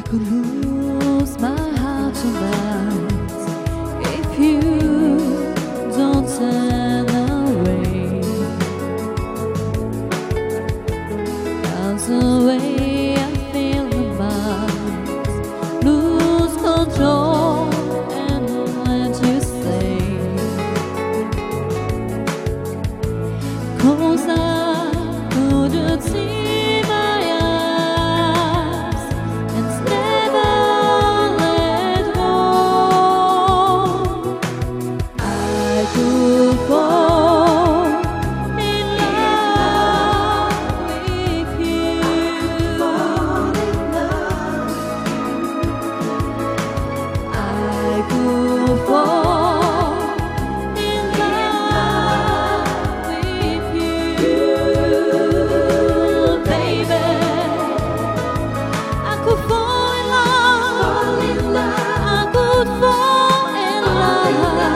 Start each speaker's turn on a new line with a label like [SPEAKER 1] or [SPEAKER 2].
[SPEAKER 1] could lose my heart tonight if you don't turn away. That's the way I feel about lose control and let you stay. 'Cause I couldn't see my eyes and never let go. I could fall in love with you. I could fall in love with you, baby. I could fall in love. I could fall in love.